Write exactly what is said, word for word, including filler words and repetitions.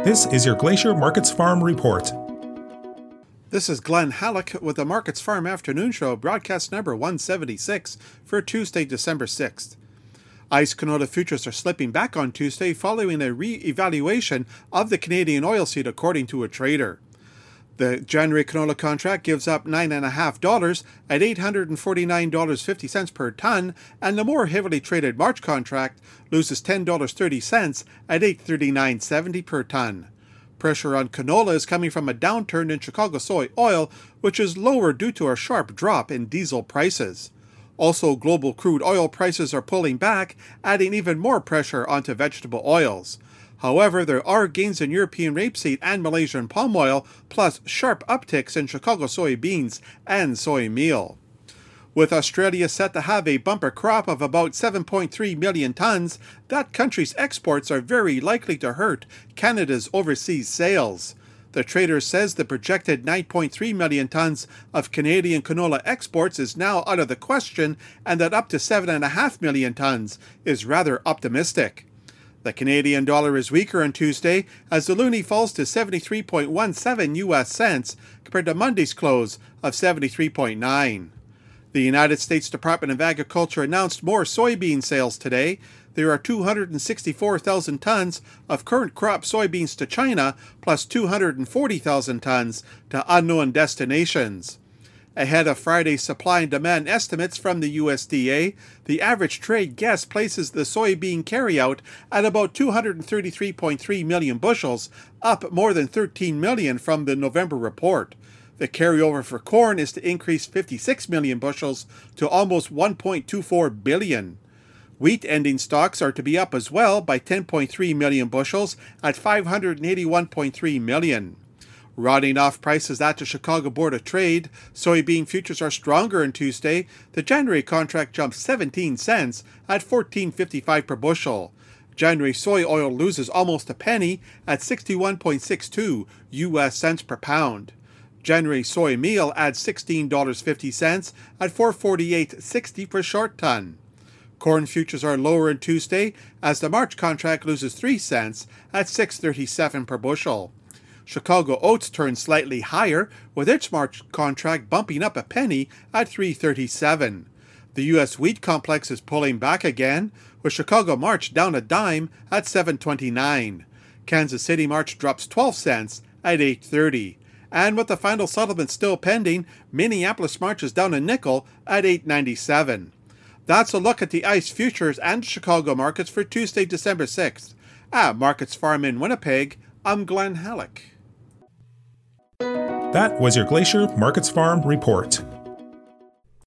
This is your Glacier Markets Farm Report. This is Glenn Halleck with the Markets Farm Afternoon Show, broadcast number one seventy-six for Tuesday, December sixth. ICE canola futures are slipping back on Tuesday following a re-evaluation of the Canadian oilseed, according to a trader. The January canola contract gives up nine point five dollars at eight hundred forty-nine dollars and fifty cents per ton, and the more heavily traded March contract loses ten dollars and thirty cents at eight hundred thirty-nine dollars and seventy cents per ton. Pressure on canola is coming from a downturn in Chicago soy oil, which is lower due to a sharp drop in diesel prices. Also, global crude oil prices are pulling back, adding even more pressure onto vegetable oils. However, there are gains in European rapeseed and Malaysian palm oil, plus sharp upticks in Chicago soybeans and soy meal. With Australia set to have a bumper crop of about seven point three million tons, that country's exports are very likely to hurt Canada's overseas sales. The trader says the projected nine point three million tons of Canadian canola exports is now out of the question, and that up to seven point five million tons is rather optimistic. The Canadian dollar is weaker on Tuesday as the loonie falls to seventy-three point one seven U S cents compared to Monday's close of seventy-three point nine. The United States Department of Agriculture announced more soybean sales today. There are two hundred sixty-four thousand tons of current crop soybeans to China, plus two hundred forty thousand tons to unknown destinations. Ahead of Friday's supply and demand estimates from the U S D A, the average trade guess places the soybean carryout at about two hundred thirty-three point three million bushels, up more than thirteen million from the November report. The carryover for corn is to increase fifty-six million bushels to almost one point two four billion. Wheat ending stocks are to be up as well by ten point three million bushels at five hundred eighty-one point three million. Rounding off prices at the Chicago Board of Trade, soybean futures are stronger on Tuesday. The January contract jumps seventeen cents at fourteen fifty-five per bushel. January soy oil loses almost a penny at sixty-one point six two U S cents per pound. January soy meal adds sixteen dollars and fifty cents at four forty-eight sixty per short ton. Corn futures are lower on Tuesday as the March contract loses three cents at six thirty-seven per bushel. Chicago oats turns slightly higher, with its March contract bumping up a penny at three thirty-seven. The U S wheat complex is pulling back again, with Chicago March down a dime at seven twenty-nine. Kansas City March drops twelve cents at eight thirty. And with the final settlement still pending, Minneapolis March is down a nickel at eight ninety-seven. That's a look at the ICE futures and Chicago markets for Tuesday, December sixth. At Markets Farm in Winnipeg, I'm Glenn Halleck. That was your Glacier Markets Farm Report.